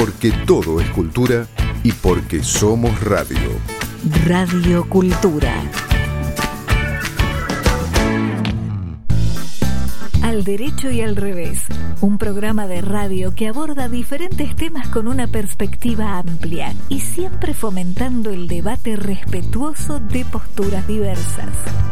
porque todo es cultura y porque somos radio. Radio Cultura. Al derecho y al revés, un programa de radio que aborda diferentes temas con una perspectiva amplia y siempre fomentando el debate respetuoso de posturas diversas.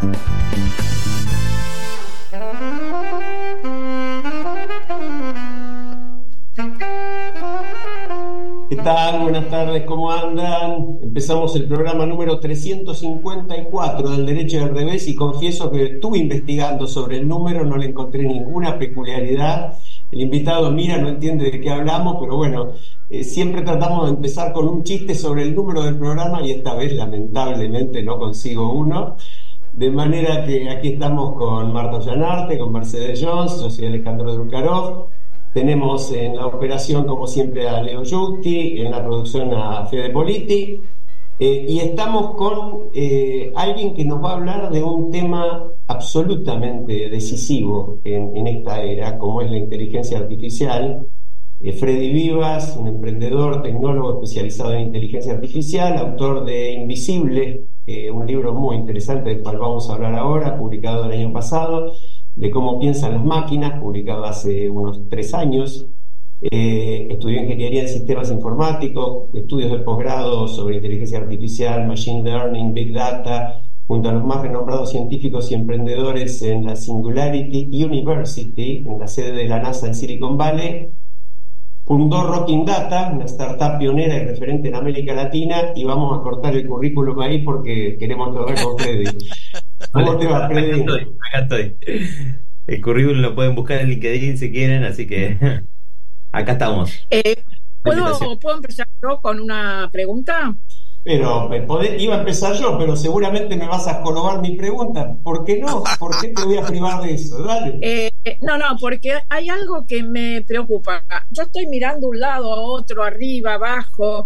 ¿Qué tal? Buenas tardes, ¿cómo andan? Empezamos el programa número 354 del Derecho y al Revés y confieso que estuve investigando sobre el número, no le encontré ninguna peculiaridad. El invitado mira, no entiende de qué hablamos, pero bueno, siempre tratamos de empezar con un chiste sobre el número del programa y esta vez lamentablemente no consigo uno. De manera que aquí estamos con Marta Ollanarte, con Mercedes Jones, yo soy Alejandro Drukarov. Tenemos en la operación, como siempre, a Leo Justi, en la producción a Fede Politi, y estamos con alguien que nos va a hablar de un tema absolutamente decisivo en esta era, como es la inteligencia artificial. Freddy Vivas, un emprendedor, tecnólogo especializado en inteligencia artificial, autor de Invisible, un libro muy interesante del cual vamos a hablar ahora, publicado el año pasado, de cómo piensan las máquinas, publicado hace unos 3 años. Estudió ingeniería en sistemas informáticos, estudios de posgrado sobre inteligencia artificial, machine learning, big data, junto a los más renombrados científicos y emprendedores en la Singularity University, en la sede de la NASA en Silicon Valley. Fundó Rocking Data, una startup pionera y referente en América Latina, y vamos a cortar el currículum ahí porque queremos hablar con Freddy. ¿Cómo te va, Freddy? Acá estoy. El currículum lo pueden buscar en LinkedIn si quieren, así que acá estamos. ¿Puedo empezar yo con una pregunta? Pero iba a empezar yo, pero seguramente me vas a jorobar mi pregunta. ¿Por qué no? ¿Por qué te voy a privar de eso? Dale. No, porque hay algo que me preocupa. Yo estoy mirando un lado a otro, arriba, abajo,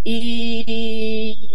y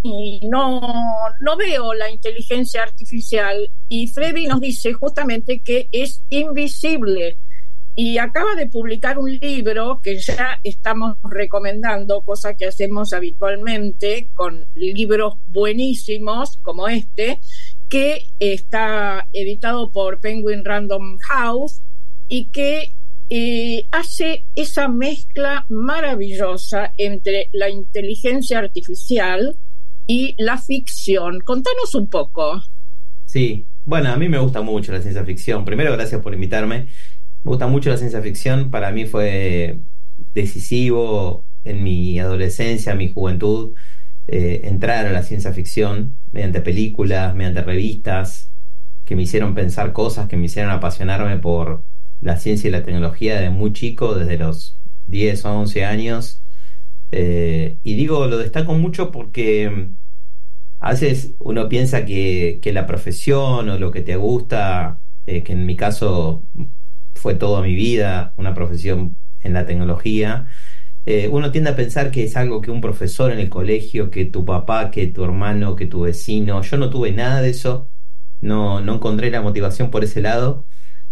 no veo la inteligencia artificial. Y Freddy nos dice justamente que es invisible. Y acaba de publicar un libro que ya estamos recomendando, cosa que hacemos habitualmente con libros buenísimos como este, que está editado por Penguin Random House y que hace esa mezcla maravillosa entre la inteligencia artificial y la ficción. Contanos un poco. Sí, bueno, a mí me gusta mucho la ciencia ficción. Primero, gracias por invitarme. Me gusta mucho la ciencia ficción, para mí fue decisivo en mi adolescencia, mi juventud, entrar a la ciencia ficción mediante películas, mediante revistas que me hicieron pensar cosas, que me hicieron apasionarme por la ciencia y la tecnología desde muy chico, desde los 10 o 11 años. Y digo, lo destaco mucho porque a veces uno piensa que la profesión o lo que te gusta, que en mi caso fue toda mi vida, una profesión en la tecnología, uno tiende a pensar que es algo que un profesor en el colegio, que tu papá, que tu hermano, que tu vecino. Yo no tuve nada de eso, no encontré la motivación por ese lado,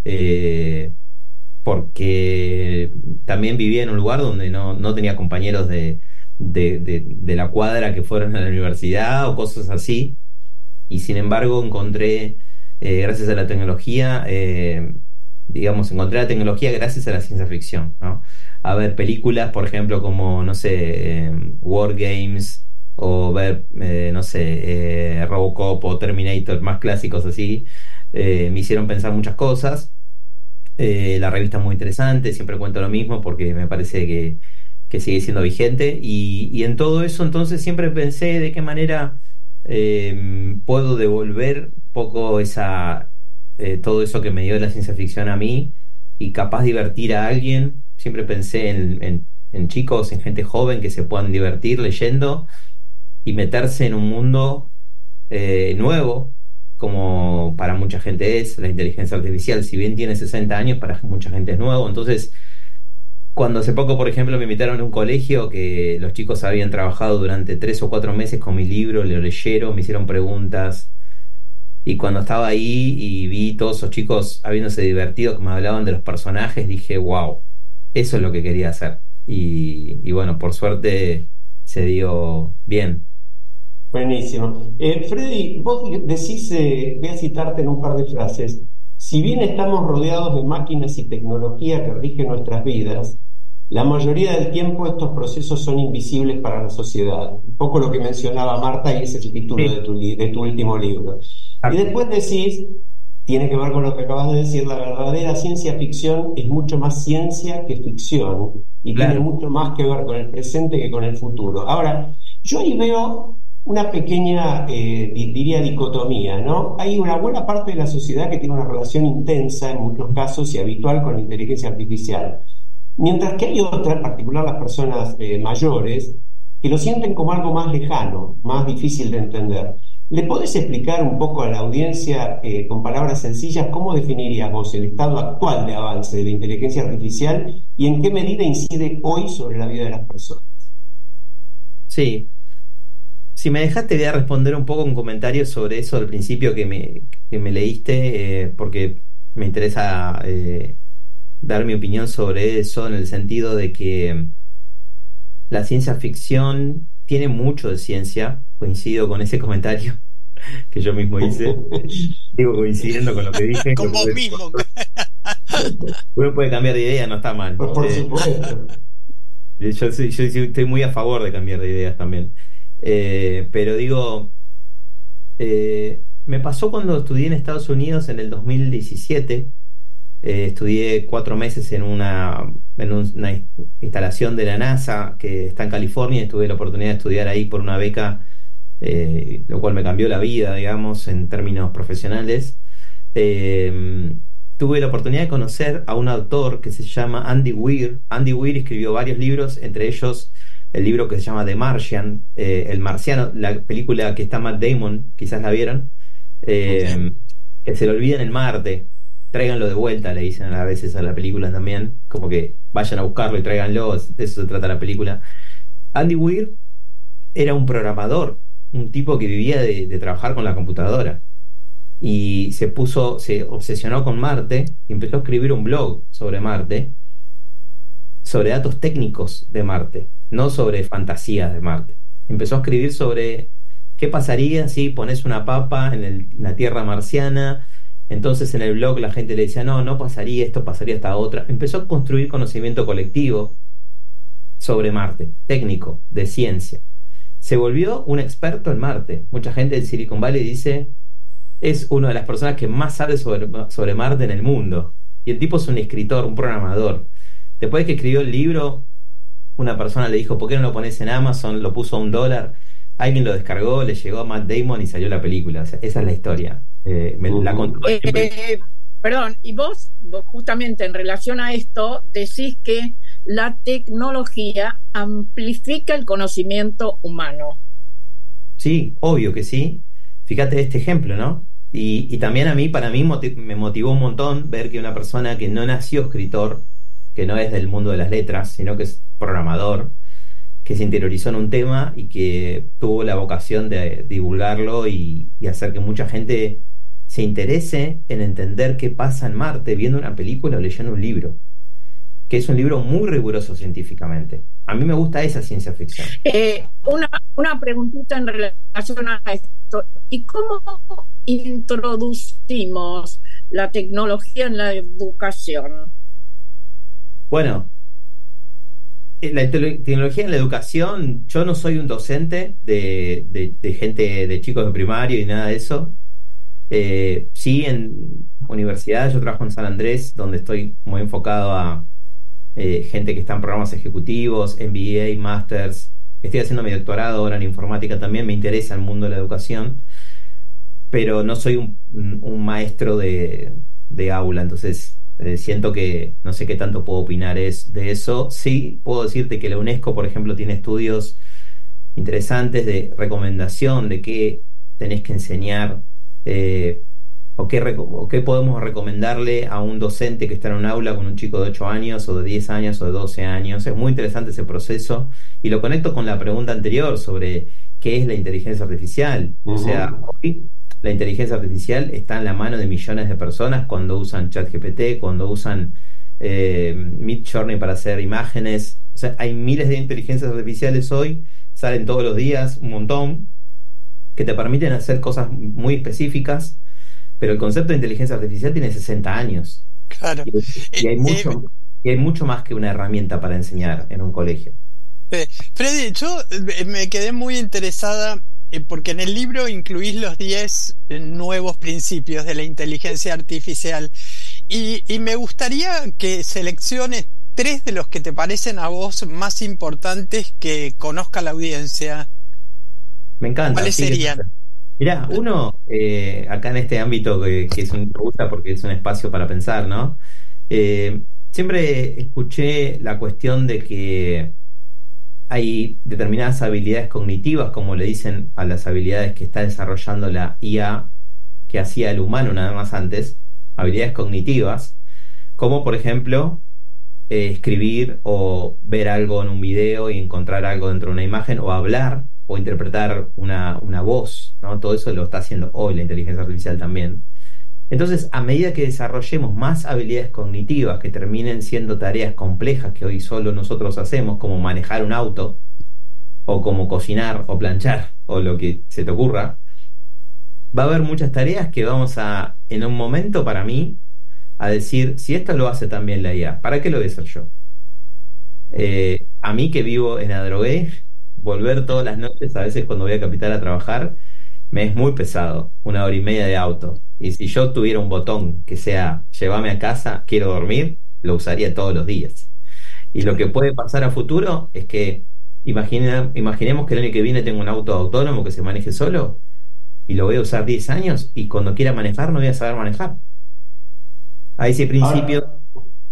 porque también vivía en un lugar donde no tenía compañeros de la cuadra que fueron a la universidad o cosas así, y sin embargo encontré, gracias a la tecnología, encontré la tecnología gracias a la ciencia ficción, ¿no? A ver películas, por ejemplo, como, no sé, War Games, o ver, Robocop o Terminator, más clásicos así, me hicieron pensar muchas cosas. La revista es muy interesante, siempre cuento lo mismo porque me parece que sigue siendo vigente, y en todo eso entonces siempre pensé de qué manera puedo devolver un poco todo eso que me dio la ciencia ficción a mí y capaz divertir a alguien. Siempre pensé en chicos, en gente joven que se puedan divertir leyendo y meterse en un mundo nuevo, como para mucha gente es la inteligencia artificial. Si bien tiene 60 años, para mucha gente es nuevo. Entonces, cuando hace poco, por ejemplo, me invitaron a un colegio que los chicos habían trabajado durante 3 o 4 meses con mi libro, lo leyeron, me hicieron preguntas. Y cuando estaba ahí y vi todos esos chicos habiéndose divertido, que me hablaban de los personajes, dije, wow, eso es lo que quería hacer. y bueno, por suerte se dio bien. Buenísimo. Freddy, vos decís, voy a citarte en un par de frases, si bien estamos rodeados de máquinas y tecnología que rigen nuestras vidas, la mayoría del tiempo estos procesos son invisibles para la sociedad. Un poco lo que mencionaba Marta y ese es el título de tu último libro. Y después decís, tiene que ver con lo que acabas de decir, la verdadera ciencia ficción es mucho más ciencia que ficción y Claro. tiene mucho más que ver con el presente que con el futuro. Ahora, yo ahí veo una pequeña, diría, dicotomía, ¿no? Hay una buena parte de la sociedad que tiene una relación intensa, en muchos casos, y habitual con la inteligencia artificial. Mientras que hay otra, en particular las personas mayores, que lo sienten como algo más lejano, más difícil de entender. ¿Le podés explicar un poco a la audiencia, con palabras sencillas, cómo definirías vos el estado actual de avance de la inteligencia artificial y en qué medida incide hoy sobre la vida de las personas? Sí. Si me dejaste, voy a responder un poco un comentario sobre eso al principio que me leíste, porque me interesa dar mi opinión sobre eso, en el sentido de que la ciencia ficción tiene mucho de ciencia. Coincido con ese comentario que yo mismo hice. Digo, coincidiendo con lo que dije. Con vos mismo. Uno puede cambiar de idea, no está mal. Por supuesto. Yo estoy muy a favor de cambiar de ideas también. Pero digo, me pasó cuando estudié en Estados Unidos en el 2017. Estudié 4 meses en una instalación de la NASA que está en California, y tuve la oportunidad de estudiar ahí por una beca, lo cual me cambió la vida, digamos, en términos profesionales. Tuve la oportunidad de conocer a un autor que se llama Andy Weir. Andy Weir escribió varios libros, entre ellos el libro que se llama The Martian, El Marciano, la película que está Matt Damon, quizás la vieron, que se le olvida en el Marte, tráiganlo de vuelta, le dicen a veces a la película también, como que vayan a buscarlo y tráiganlo, de eso se trata la película. Andy Weir era un programador, un tipo que vivía de trabajar con la computadora, y se obsesionó con Marte y empezó a escribir un blog sobre Marte, sobre datos técnicos de Marte, no sobre fantasías de Marte. Empezó a escribir sobre qué pasaría si pones una papa en la Tierra marciana. Entonces en el blog la gente le decía, no pasaría esto, pasaría esta otra. Empezó a construir conocimiento colectivo sobre Marte, técnico, de ciencia. Se volvió un experto en Marte. Mucha gente del Silicon Valley dice, es una de las personas que más sabe sobre Marte en el mundo. Y el tipo es un escritor, un programador. Después que escribió el libro, una persona le dijo, ¿por qué no lo pones en Amazon? Lo puso a $1. Alguien lo descargó, le llegó a Matt Damon y salió la película. O sea, esa es la historia. Me la contó perdón, y vos justamente en relación a esto decís que la tecnología amplifica el conocimiento humano. Sí, obvio que sí. Fíjate este ejemplo, ¿no? Y también para mí me motivó un montón ver que una persona que no nació escritor, que no es del mundo de las letras, sino que es programador, que se interiorizó en un tema y que tuvo la vocación de divulgarlo y hacer que mucha gente se interese en entender qué pasa en Marte viendo una película o leyendo un libro, que es un libro muy riguroso científicamente. A mí me gusta esa ciencia ficción. Una preguntita en relación a esto. ¿Y cómo introducimos la tecnología en la educación? Bueno, la tecnología en la educación, yo no soy un docente de gente, de chicos de primario y nada de eso. Sí, en universidades, yo trabajo en San Andrés, donde estoy muy enfocado a gente que está en programas ejecutivos, MBA, Masters. Estoy haciendo mi doctorado ahora en informática también, me interesa el mundo de la educación, pero no soy un maestro de aula, entonces siento que no sé qué tanto puedo opinar de eso. Sí, puedo decirte que la UNESCO, por ejemplo, tiene estudios interesantes de recomendación de qué tenés que enseñar, o qué podemos recomendarle a un docente que está en un aula con un chico de 8 años o de 10 años o de 12 años. Es muy interesante ese proceso y lo conecto con la pregunta anterior sobre qué es la inteligencia artificial. O sea, hoy la inteligencia artificial está en la mano de millones de personas cuando usan ChatGPT, cuando usan Midjourney para hacer imágenes. O sea, hay miles de inteligencias artificiales hoy, salen todos los días, un montón, que te permiten hacer cosas muy específicas, pero el concepto de inteligencia artificial tiene 60 años. Claro. Y hay mucho más que una herramienta para enseñar en un colegio. Freddy, yo me quedé muy interesada porque en el libro incluís los 10 nuevos principios de la inteligencia artificial y me gustaría que selecciones 3 de los que te parecen a vos más importantes que conozca la audiencia. Me encanta. ¿Cuáles serían? Mirá, uno, acá en este ámbito que me gusta porque es un espacio para pensar, ¿no? Siempre escuché la cuestión de que hay determinadas habilidades cognitivas, como le dicen a las habilidades que está desarrollando la IA que hacía el humano nada más antes, habilidades cognitivas, como por ejemplo escribir o ver algo en un video y encontrar algo dentro de una imagen, o hablar o interpretar una voz, ¿no? Todo eso lo está haciendo hoy la inteligencia artificial también. Entonces, a medida que desarrollemos más habilidades cognitivas que terminen siendo tareas complejas que hoy solo nosotros hacemos, como manejar un auto, o como cocinar o planchar, o lo que se te ocurra, va a haber muchas tareas que vamos a, en un momento para mí, a decir, si esto lo hace también la IA, ¿para qué lo voy a hacer yo? A mí que vivo en Adrogué, volver todas las noches, a veces cuando voy a Capital a trabajar, me es muy pesado, 1 hora y media de auto. Y si yo tuviera un botón que sea llévame a casa, quiero dormir, lo usaría todos los días. Y lo que puede pasar a futuro es que imaginemos que el año que viene tengo un auto autónomo que se maneje solo y lo voy a usar 10 años y cuando quiera manejar no voy a saber manejar. A ese principio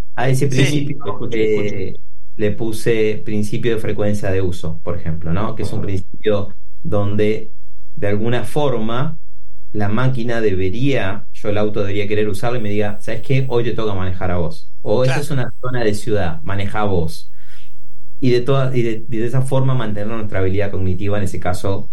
le puse principio de frecuencia de uso, por ejemplo, ¿no? Que es un principio donde de alguna forma la máquina yo el auto debería querer usarlo y me diga, ¿sabes qué? Hoy te toca manejar a vos. O esta es una zona de ciudad, maneja a vos. Y de esa forma mantener nuestra habilidad cognitiva, en ese caso,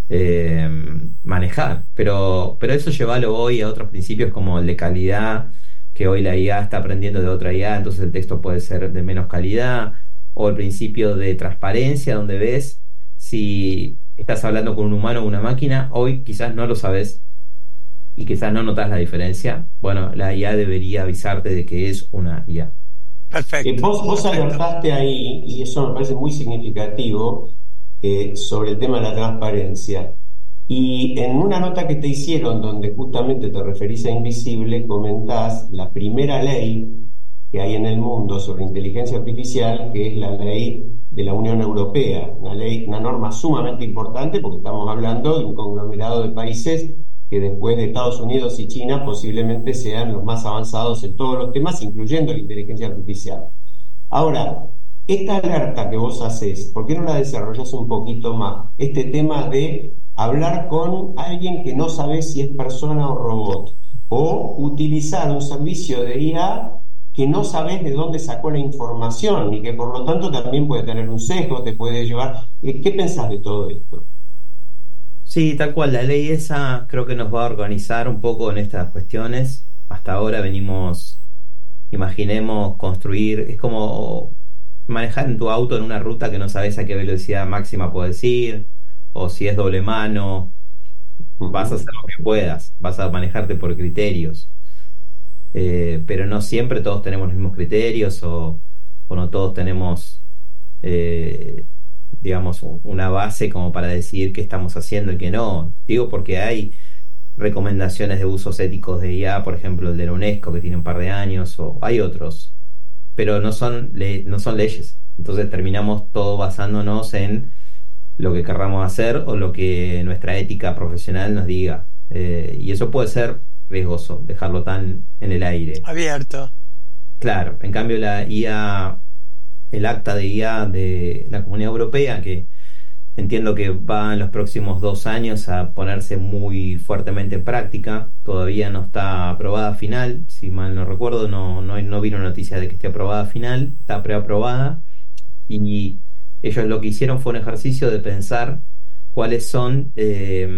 manejar. Pero eso llevarlo hoy a otros principios como el de calidad, que hoy la IA está aprendiendo de otra IA, entonces el texto puede ser de menos calidad, o el principio de transparencia, donde ves si estás hablando con un humano o una máquina. Hoy quizás no lo sabes y quizás no notas la diferencia. Bueno, la IA debería avisarte de que es una IA. Perfecto. Vos alertaste ahí, y eso me parece muy significativo, sobre el tema de la transparencia. Y en una nota que te hicieron, donde justamente te referís a Invisible, comentás la primera ley que hay en el mundo sobre inteligencia artificial, que es la ley de la Unión Europea, una norma sumamente importante porque estamos hablando de un conglomerado de países que después de Estados Unidos y China posiblemente sean los más avanzados en todos los temas, incluyendo la inteligencia artificial. Ahora, esta alerta que vos hacés, ¿por qué no la desarrollás un poquito más? Este tema de hablar con alguien que no sabe si es persona o robot, o utilizar un servicio de IA que no sabes de dónde sacó la información y que por lo tanto también puede tener un sesgo, te puede llevar. ¿Qué pensás de todo esto? Sí, tal cual, la ley esa creo que nos va a organizar un poco en estas cuestiones. Hasta ahora imaginemos construir, es como manejar en tu auto en una ruta que no sabes a qué velocidad máxima puedes ir, o si es doble mano. Vas a hacer lo que puedas, vas a manejarte por criterios. Pero no siempre todos tenemos los mismos criterios o no todos tenemos digamos una base como para decidir qué estamos haciendo y qué no. Digo porque hay recomendaciones de usos éticos de IA, por ejemplo el de la UNESCO que tiene un par de años, o hay otros, pero no son leyes. Entonces terminamos todo basándonos en lo que querramos hacer o lo que nuestra ética profesional nos diga, y eso puede ser riesgoso, dejarlo tan en el aire. Abierto. Claro, en cambio la IA, el acta de IA de la Comunidad Europea, que entiendo que va en los próximos 2 años a ponerse muy fuertemente en práctica, todavía no está aprobada final, si mal no recuerdo, no vino noticia de que esté aprobada final, está preaprobada, y ellos lo que hicieron fue un ejercicio de pensar cuáles son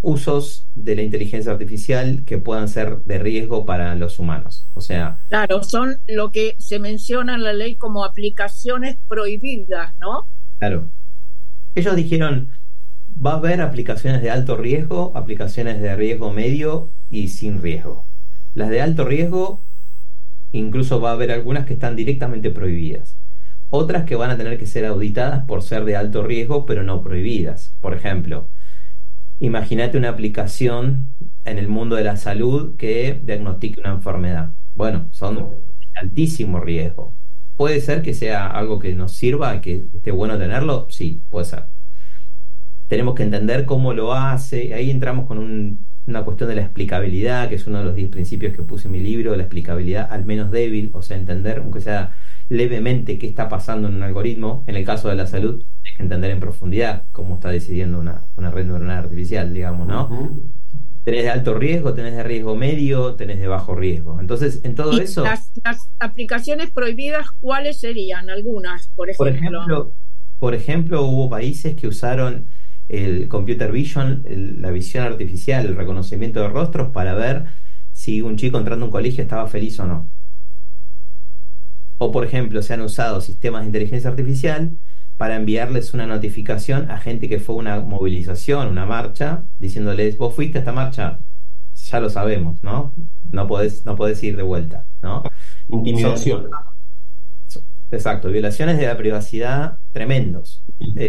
usos de la inteligencia artificial que puedan ser de riesgo para los humanos. O sea, claro, son lo que se menciona en la ley como aplicaciones prohibidas, ¿no? Claro. Ellos dijeron, va a haber aplicaciones de alto riesgo, aplicaciones de riesgo medio y sin riesgo. Las de alto riesgo, incluso va a haber algunas que están directamente prohibidas. Otras que van a tener que ser auditadas por ser de alto riesgo, pero no prohibidas. Por ejemplo, imagínate una aplicación en el mundo de la salud que diagnostique una enfermedad. Bueno, son de altísimo riesgo. ¿Puede ser que sea algo que nos sirva, que esté bueno tenerlo? Sí, puede ser. Tenemos que entender cómo lo hace. Ahí entramos con una cuestión de la explicabilidad, que es uno de los 10 principios que puse en mi libro, la explicabilidad al menos débil, o sea, entender, aunque sea levemente, qué está pasando en un algoritmo. En el caso de la salud, hay que entender en profundidad cómo está decidiendo una red neuronal artificial, digamos, ¿no? Tenés de alto riesgo, tenés de riesgo medio, tenés de bajo riesgo. Entonces, en todo eso... Las aplicaciones prohibidas, ¿cuáles serían? Algunas, por ejemplo. Por ejemplo, hubo países que usaron el computer vision, la visión artificial, el reconocimiento de rostros para ver si un chico entrando a un colegio estaba feliz o no. O, por ejemplo, se han usado sistemas de inteligencia artificial para enviarles una notificación a gente que fue a una movilización, una marcha, diciéndoles, vos fuiste a esta marcha, ya lo sabemos, ¿no? No podés ir de vuelta, ¿no? Intimidación. Exacto, violaciones de la privacidad tremendos.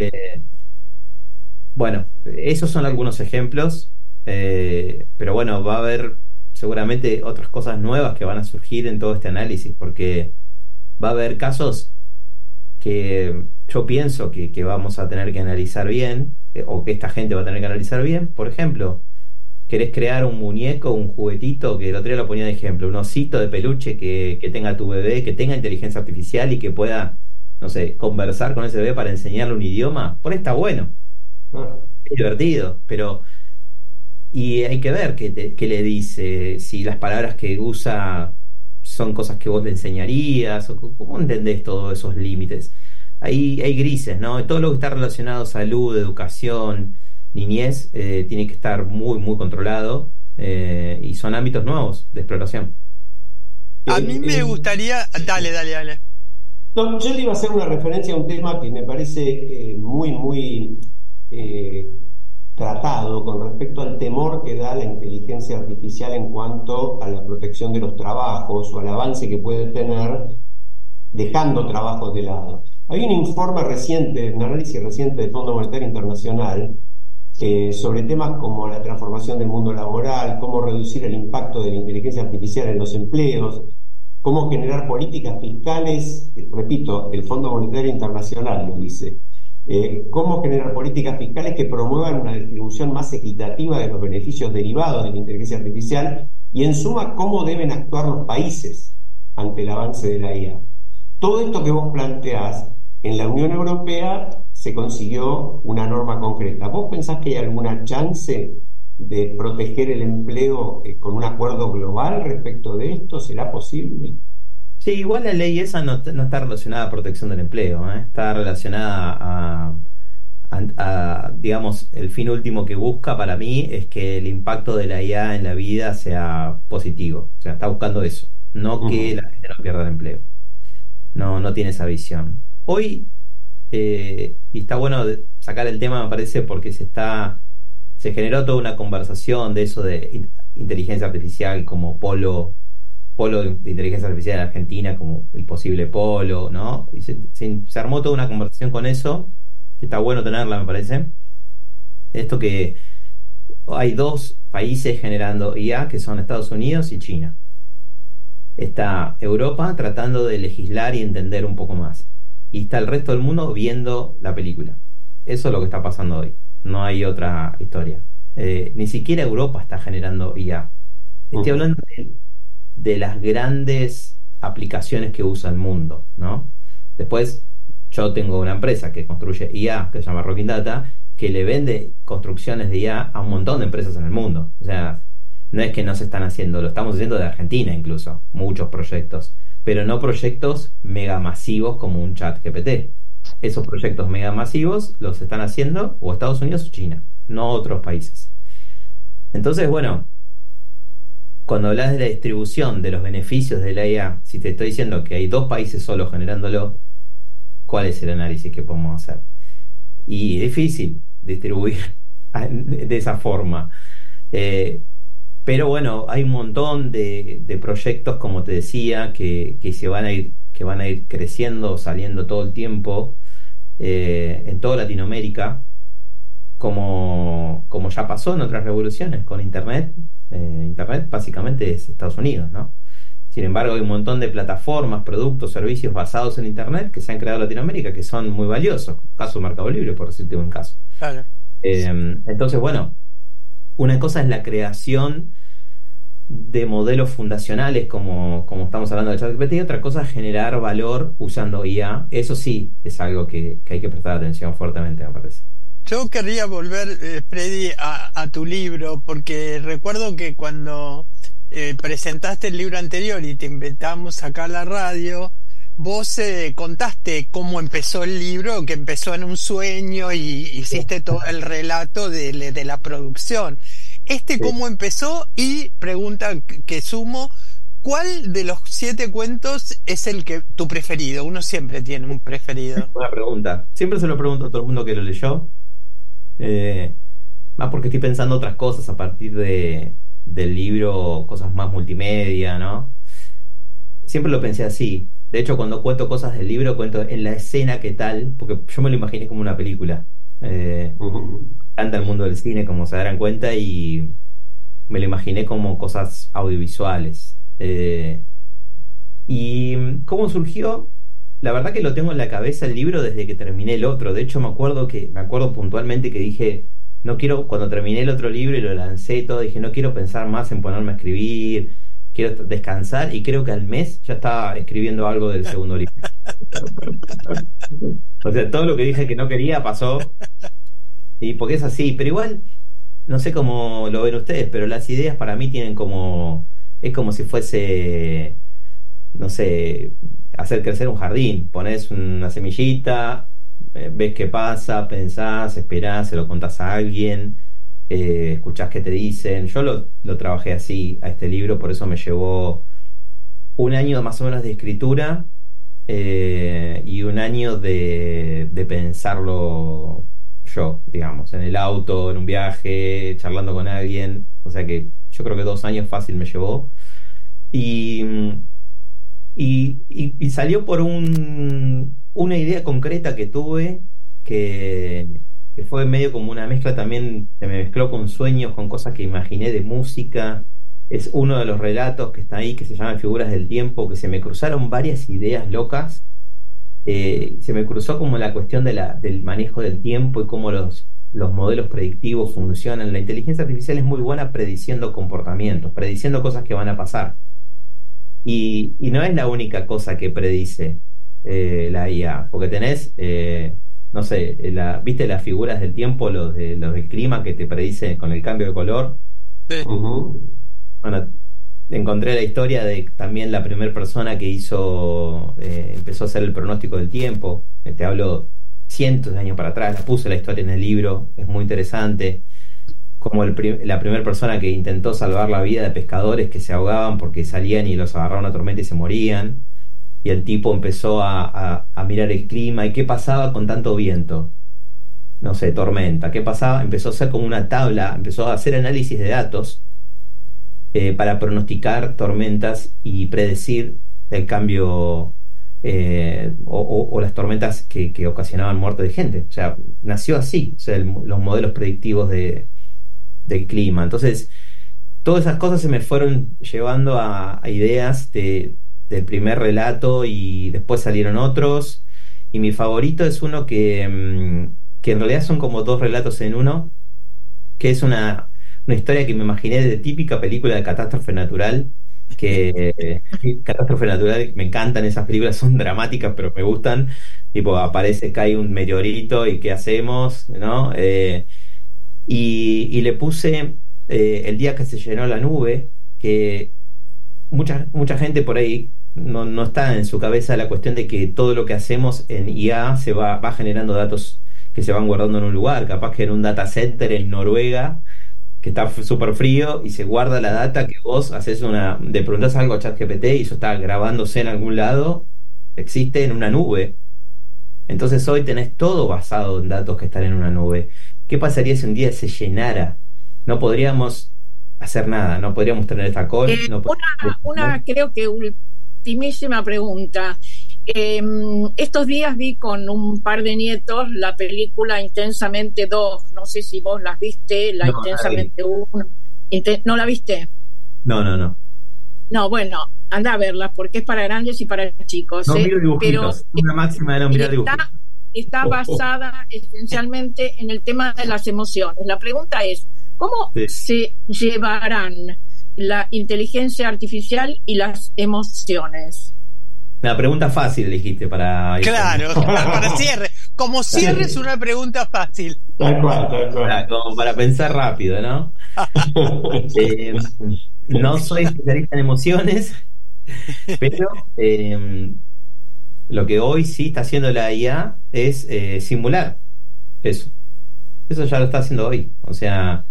Bueno, esos son algunos ejemplos, pero bueno, va a haber seguramente otras cosas nuevas que van a surgir en todo este análisis, porque va a haber casos que yo pienso que vamos a tener que analizar bien, o que esta gente va a tener que analizar bien. Por ejemplo, querés crear un muñeco, un juguetito, que el otro día lo ponía de ejemplo, un osito de peluche que tenga tu bebé, que tenga inteligencia artificial y que pueda, no sé, conversar con ese bebé para enseñarle un idioma. Por ahí está bueno, es divertido, pero... Y hay que ver qué le dice, si las palabras que usa son cosas que vos le enseñarías, o cómo entendés todos esos límites. Hay grises, ¿no? Todo lo que está relacionado a salud, educación, niñez, tiene que estar muy, muy controlado, y son ámbitos nuevos de exploración. A mí me gustaría... Dale. No, yo le iba a hacer una referencia a un tema que me parece muy, muy tratado con respecto al temor que da la inteligencia artificial en cuanto a la protección de los trabajos o al avance que puede tener dejando trabajos de lado. Hay un informe reciente, un análisis reciente del Fondo Monetario Internacional sobre temas como la transformación del mundo laboral, cómo reducir el impacto de la inteligencia artificial en los empleos, cómo generar políticas fiscales, repito, el Fondo Monetario Internacional lo dice, cómo generar políticas fiscales que promuevan una distribución más equitativa de los beneficios derivados de la inteligencia artificial y, en suma, cómo deben actuar los países ante el avance de la IA. Todo esto que vos planteás, en la Unión Europea se consiguió una norma concreta. ¿Vos pensás que hay alguna chance de proteger el empleo con un acuerdo global respecto de esto? ¿Será posible? Sí, igual la ley esa no está relacionada a protección del empleo, está relacionada a, digamos, el fin último que busca para mí es que el impacto de la IA en la vida sea positivo. O sea, está buscando eso, no que la gente no pierda el empleo. No tiene esa visión. Hoy, y está bueno sacar el tema, me parece, porque se generó toda una conversación de eso de inteligencia artificial como polo de inteligencia artificial en Argentina, como el posible polo, ¿no? Y se armó toda una conversación con eso, que está bueno tenerla, me parece. Esto que hay dos países generando IA, que son Estados Unidos y China. Está Europa tratando de legislar y entender un poco más. Y está el resto del mundo viendo la película. Eso es lo que está pasando hoy. No hay otra historia. Ni siquiera Europa está generando IA. Estoy hablando de las grandes aplicaciones que usa el mundo, ¿no? Después, yo tengo una empresa que construye IA, que se llama Rocking Data, que le vende construcciones de IA a un montón de empresas en el mundo. O sea, no es que no se están haciendo, lo estamos haciendo de Argentina incluso, muchos proyectos, pero no proyectos megamasivos como un ChatGPT. Esos proyectos megamasivos los están haciendo o Estados Unidos o China, no otros países. Entonces, bueno, cuando hablas de la distribución de los beneficios de la IA, si te estoy diciendo que hay 2 países solos generándolo, ¿cuál es el análisis que podemos hacer? Y es difícil distribuir de esa forma. Pero bueno, hay un montón de proyectos, como te decía, que van a ir creciendo, saliendo todo el tiempo en toda Latinoamérica, como ya pasó en otras revoluciones con Internet. Internet básicamente es Estados Unidos, ¿no? Sin embargo, hay un montón de plataformas, productos, servicios basados en Internet que se han creado en Latinoamérica que son muy valiosos. Caso Mercado Libre, por decirte un caso. Claro. Entonces, bueno, una cosa es la creación de modelos fundacionales como estamos hablando de ChatGPT, y otra cosa es generar valor usando IA. Eso sí es algo que hay que prestar atención fuertemente, me parece. Yo querría volver, Freddy, a tu libro, porque recuerdo que cuando presentaste el libro anterior y te invitamos acá a la radio, vos contaste cómo empezó el libro, que empezó en un sueño y hiciste todo el relato de la producción. ¿Cómo empezó? Y pregunta que sumo, ¿cuál de los 7 cuentos es tu preferido? Uno siempre tiene un preferido. Buena pregunta. Siempre se lo pregunto a todo el mundo que lo leyó. Más porque estoy pensando otras cosas a partir del libro, cosas más multimedia, ¿no? Siempre lo pensé así. De hecho, cuando cuento cosas del libro, cuento en la escena qué tal, porque yo me lo imaginé como una película. Canta el mundo del cine, como se darán cuenta, y me lo imaginé como cosas audiovisuales. ¿Y cómo surgió? La verdad que lo tengo en la cabeza el libro desde que terminé el otro. De hecho, me acuerdo puntualmente que dije, no quiero, cuando terminé el otro libro y lo lancé y todo, dije, no quiero pensar más en ponerme a escribir, quiero descansar, y creo que al mes ya estaba escribiendo algo del segundo libro. O sea, todo lo que dije que no quería pasó, y porque es así, pero igual, no sé cómo lo ven ustedes, pero las ideas para mí tienen es como si fuese, no sé, hacer crecer un jardín. Pones una semillita, ves qué pasa, pensás, esperás, se lo contás a alguien, escuchás qué te dicen. Yo lo trabajé así a este libro, por eso me llevó un año más o menos de escritura, y un año de pensarlo yo, digamos, en el auto, en un viaje, charlando con alguien. O sea que yo creo que 2 años fácil me llevó. Y salió por una idea concreta que tuve, que fue medio como una mezcla también, se me mezcló con sueños, con cosas que imaginé de música. Es uno de los relatos que está ahí, que se llama Figuras del Tiempo, que se me cruzaron varias ideas locas. Se me cruzó como la cuestión del manejo del tiempo y cómo los modelos predictivos funcionan. La inteligencia artificial es muy buena prediciendo comportamientos, prediciendo cosas que van a pasar. Y no es la única cosa que predice la IA, porque tenés, no sé, ¿viste las figuras del tiempo, los del clima que te predice con el cambio de color? Sí. Bueno, encontré la historia de también la primera persona que empezó a hacer el pronóstico del tiempo. Te hablo cientos de años para atrás, puse la historia en el libro, es muy interesante. Como la primera persona que intentó salvar la vida de pescadores que se ahogaban porque salían y los agarraba una tormenta y se morían. Y el tipo empezó a mirar el clima y qué pasaba con tanto viento. No sé, tormenta, ¿qué pasaba? Empezó a hacer como una tabla, empezó a hacer análisis de datos para pronosticar tormentas y predecir el cambio o las tormentas que ocasionaban muerte de gente. O sea, nació así, o sea, los modelos predictivos del clima. Entonces, todas esas cosas se me fueron llevando a ideas del primer relato, y después salieron otros, y mi favorito es uno que en realidad son como 2 relatos en uno, que es una historia que me imaginé de típica película de catástrofe natural, catástrofe natural, me encantan esas películas, son dramáticas pero me gustan, tipo cae un meteorito y ¿qué hacemos? ¿No? Y le puse el día que se llenó la nube, que mucha gente por ahí no está en su cabeza la cuestión de que todo lo que hacemos en IA va generando datos que se van guardando en un lugar, capaz que en un data center en Noruega, que está súper frío y se guarda la data que vos le preguntás algo a ChatGPT y eso está grabándose en algún lado, existe en una nube. Entonces hoy tenés todo basado en datos que están en una nube. ¿Qué pasaría si un día se llenara? No podríamos hacer nada, no podríamos tener esta call. Una creo que ultimísima pregunta. Estos días vi con un par de nietos la película Intensamente 2. No sé si vos las viste, Intensamente 1. ¿No la viste? No. No, bueno, anda a verla porque es para grandes y para chicos. No miro dibujitos. Una máxima de no mirar dibujitos. Está basada esencialmente en el tema de las emociones. La pregunta es, ¿cómo se llevarán la inteligencia artificial y las emociones? Una pregunta fácil dijiste para... Claro, para cierre. Como cierre es una pregunta fácil. Tal cual. Como para pensar rápido, ¿no? No soy especialista en emociones, pero lo que hoy sí está haciendo la IA es simular eso. Eso ya lo está haciendo hoy. O sea,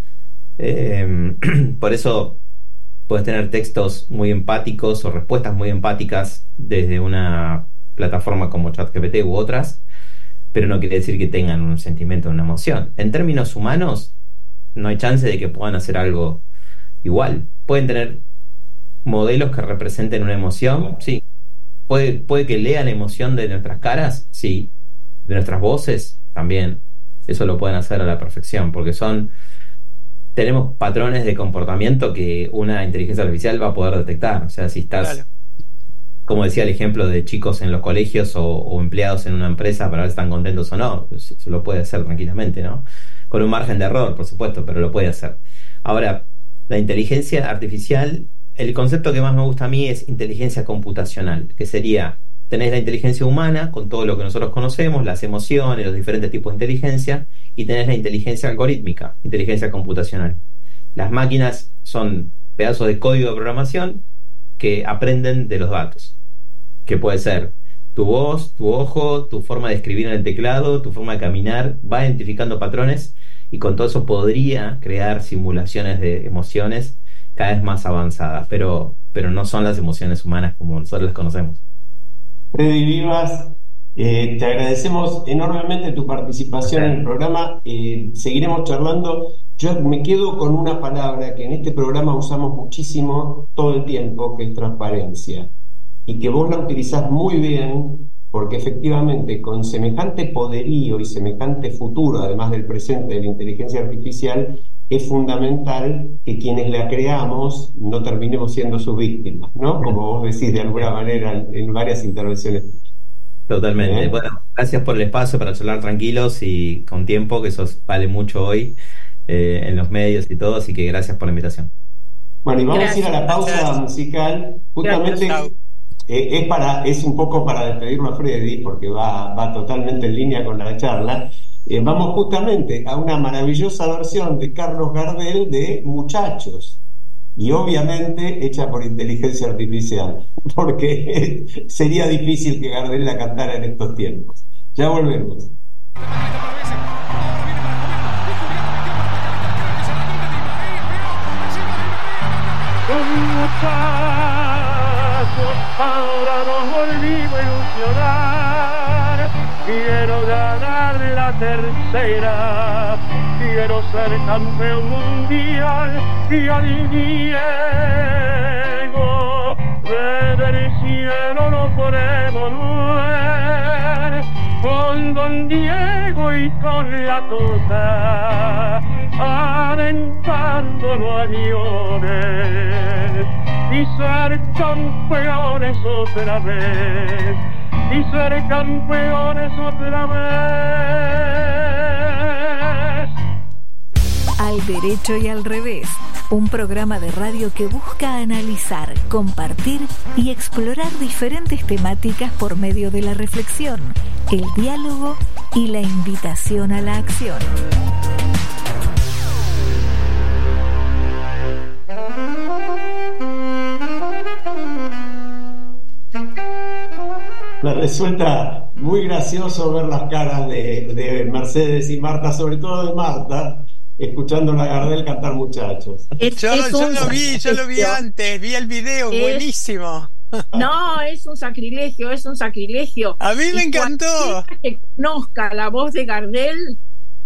por eso puedes tener textos muy empáticos o respuestas muy empáticas desde una plataforma como ChatGPT u otras, pero no quiere decir que tengan un sentimiento o una emoción. En términos humanos, no hay chance de que puedan hacer algo igual. Pueden tener modelos que representen una emoción, sí. Puede que lea la emoción de nuestras caras, sí. De nuestras voces, también. Eso lo pueden hacer a la perfección, porque tenemos patrones de comportamiento que una inteligencia artificial va a poder detectar. O sea, si estás, claro, como decía el ejemplo de chicos en los colegios o empleados en una empresa para ver si están contentos o no, se lo puede hacer tranquilamente, ¿no? Con un margen de error, por supuesto, pero lo puede hacer. Ahora, la inteligencia artificial, el concepto que más me gusta a mí es inteligencia computacional, que sería, tenés la inteligencia humana con todo lo que nosotros conocemos, las emociones, los diferentes tipos de inteligencia, y tenés la inteligencia algorítmica, inteligencia computacional. Las máquinas son pedazos de código de programación que aprenden de los datos, que puede ser tu voz, tu ojo, tu forma de escribir en el teclado, tu forma de caminar, va identificando patrones y con todo eso podría crear simulaciones de emociones cada vez más avanzadas, pero no son las emociones humanas como nosotros las conocemos. Freddy Vivas, te agradecemos enormemente tu participación en el programa. Seguiremos charlando. Yo me quedo con una palabra que en este programa usamos muchísimo todo el tiempo, que es transparencia, y que vos la utilizás muy bien, porque efectivamente con semejante poderío y semejante futuro, además del presente de la inteligencia artificial, es fundamental que quienes la creamos no terminemos siendo sus víctimas, ¿no? Como vos decís de alguna manera en varias intervenciones. Totalmente. Bueno, gracias por el espacio para charlar tranquilos y con tiempo, que eso vale mucho hoy en los medios y todo, así que gracias por la invitación. Bueno, y vamos a ir a la pausa musical. Justamente es un poco para despedirlo a Freddy, porque va totalmente en línea con la charla. Vamos justamente a una maravillosa versión de Carlos Gardel de Muchachos, y obviamente hecha por inteligencia artificial, porque sería difícil que Gardel la cantara en estos tiempos. Ya volvemos. Ahora nos volvimos a ilusionar. Quiero ganar la tercera, quiero ser campeón mundial y al Diego desde el cielo lo podemos ver, con Don Diego y con la Tota alentando a Lionel, y ser campeones otra vez, y ser campeones otra vez. Al derecho y al revés, un programa de radio que busca analizar, compartir y explorar diferentes temáticas por medio de la reflexión, el diálogo y la invitación a la acción. Me resulta muy gracioso ver las caras de Mercedes y Marta, sobre todo de Marta, escuchando a Gardel cantar Muchachos. Yo lo vi antes, vi el video, buenísimo. No, es un sacrilegio. A mí me encantó. Cualquiera que conozca la voz de Gardel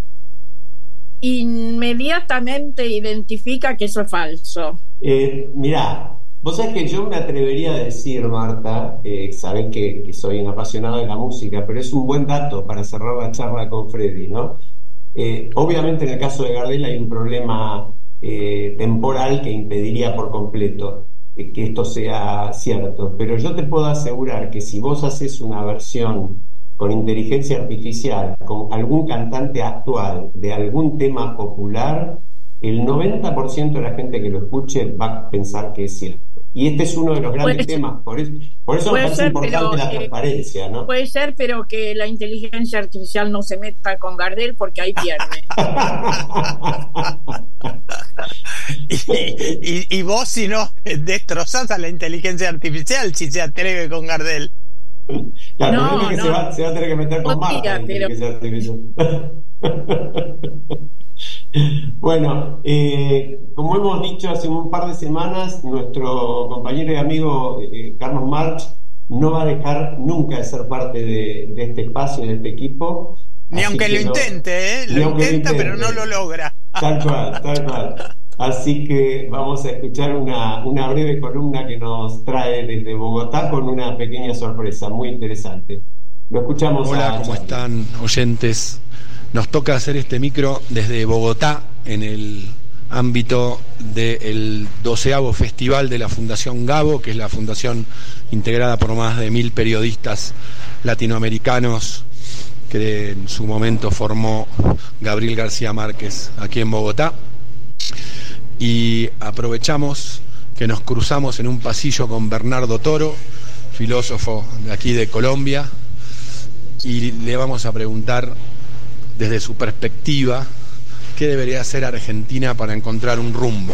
inmediatamente identifica que eso es falso. Mirá, vos sabés que yo me atrevería a decir, Marta, sabés que soy un apasionado de la música, pero es un buen dato para cerrar la charla con Freddy, ¿no? Obviamente en el caso de Gardel hay un problema temporal que impediría por completo que esto sea cierto, pero yo te puedo asegurar que si vos haces una versión con inteligencia artificial, con algún cantante actual de algún tema popular, el 90% de la gente que lo escuche va a pensar que es cierto. Y este es uno de los grandes temas, por eso me parece importante la transparencia, ¿no? Puede ser, pero que la inteligencia artificial no se meta con Gardel porque ahí pierde. y vos, si no, destrozás a la inteligencia artificial si se atreve con Gardel. Claro, no, se va a tener que meter con Marta, inteligencia artificial. Bueno, como hemos dicho hace un par de semanas, nuestro compañero y amigo Carlos March no va a dejar nunca de ser parte de este espacio, de este equipo. Ni aunque lo intente, lo intenta, pero no lo logra. Tal cual. Así que vamos a escuchar una breve columna que nos trae desde Bogotá con una pequeña sorpresa muy interesante. Lo escuchamos. Hola, ¿cómo están, oyentes? Nos toca hacer este micro desde Bogotá, en el ámbito del 12º Festival de la Fundación Gabo, que es la fundación integrada por más de 1000 periodistas latinoamericanos que en su momento formó Gabriel García Márquez aquí en Bogotá. Y aprovechamos que nos cruzamos en un pasillo con Bernardo Toro, filósofo de aquí de Colombia, y le vamos a preguntar desde su perspectiva qué debería hacer Argentina para encontrar un rumbo.